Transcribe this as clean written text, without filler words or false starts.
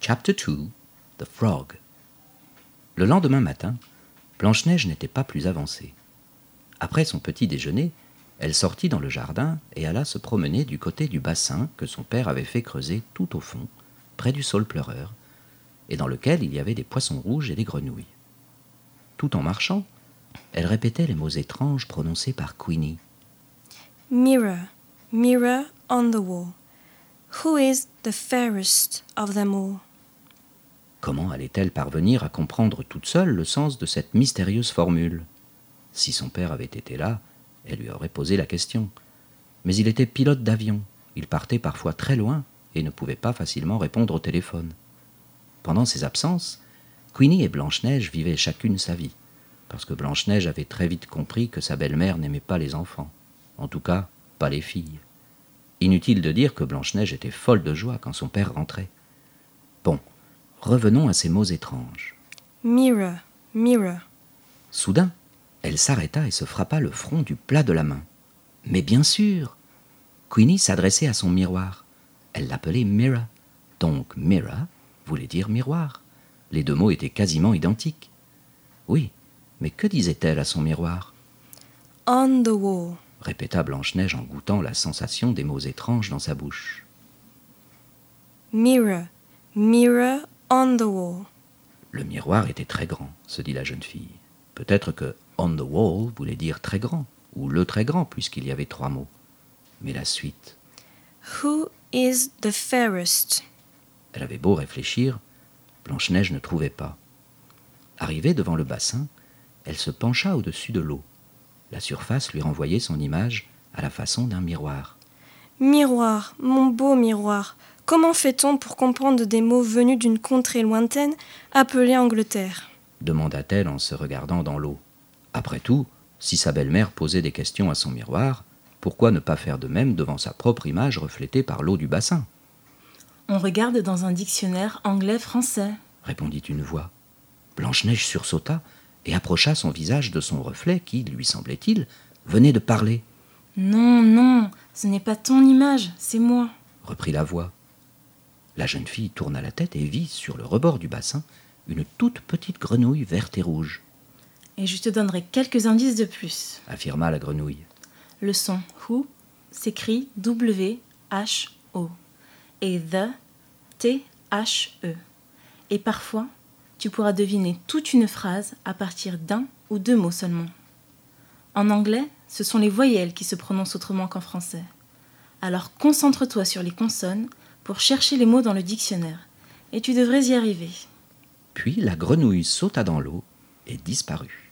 Chapter 2 The Frog. Le lendemain matin, Blanche-Neige n'était pas plus avancée. Après son petit déjeuner, elle sortit dans le jardin et alla se promener du côté du bassin que son père avait fait creuser tout au fond, près du saule pleureur, et dans lequel il y avait des poissons rouges et des grenouilles. Tout en marchant, elle répétait les mots étranges prononcés par Queenie. Mirror, mirror on the wall, who is the fairest of them all? Comment allait-elle parvenir à comprendre toute seule le sens de cette mystérieuse formule ? Si son père avait été là, elle lui aurait posé la question. Mais il était pilote d'avion, il partait parfois très loin et ne pouvait pas facilement répondre au téléphone. Pendant ses absences, Queenie et Blanche-Neige vivaient chacune sa vie, parce que Blanche-Neige avait très vite compris que sa belle-mère n'aimait pas les enfants, en tout cas pas les filles. Inutile de dire que Blanche-Neige était folle de joie quand son père rentrait. Bon, revenons à ces mots étranges. Mirror, mirror. Soudain, elle s'arrêta et se frappa le front du plat de la main. Mais bien sûr, Queenie s'adressait à son miroir. Elle l'appelait Mirror. Donc Mirror voulait dire miroir. Les deux mots étaient quasiment identiques. Oui, mais que disait-elle à son miroir ? On the wall. Répéta Blanche-Neige en goûtant la sensation des mots étranges dans sa bouche. Mirror, mirror on the wall. Le miroir était très grand, se dit la jeune fille. Peut-être que on the wall voulait dire très grand, ou le très grand, puisqu'il y avait 3 mots. Mais la suite. Who is the fairest? Elle avait beau réfléchir, Blanche-Neige ne trouvait pas. Arrivée devant le bassin, elle se pencha au-dessus de l'eau. La surface lui renvoyait son image à la façon d'un miroir. Miroir, mon beau miroir, comment fait-on pour comprendre des mots venus d'une contrée lointaine appelée Angleterre ? Demanda-t-elle en se regardant dans l'eau. Après tout, si sa belle-mère posait des questions à son miroir, pourquoi ne pas faire de même devant sa propre image reflétée par l'eau du bassin ? On regarde dans un dictionnaire anglais-français, répondit une voix. Blanche-Neige sursauta et approcha son visage de son reflet qui, lui semblait-il, venait de parler. Non, non, ce n'est pas ton image, c'est moi, reprit la voix. La jeune fille tourna la tête et vit, sur le rebord du bassin, une toute petite grenouille verte et rouge. Et je te donnerai quelques indices de plus, affirma la grenouille. Le son who s'écrit W-H-O et the T-H-E. Et parfois, tu pourras deviner toute une phrase à partir d'un ou 2 mots seulement. En anglais, ce sont les voyelles qui se prononcent autrement qu'en français. Alors concentre-toi sur les consonnes pour chercher les mots dans le dictionnaire, et tu devrais y arriver. Puis la grenouille sauta dans l'eau et disparut.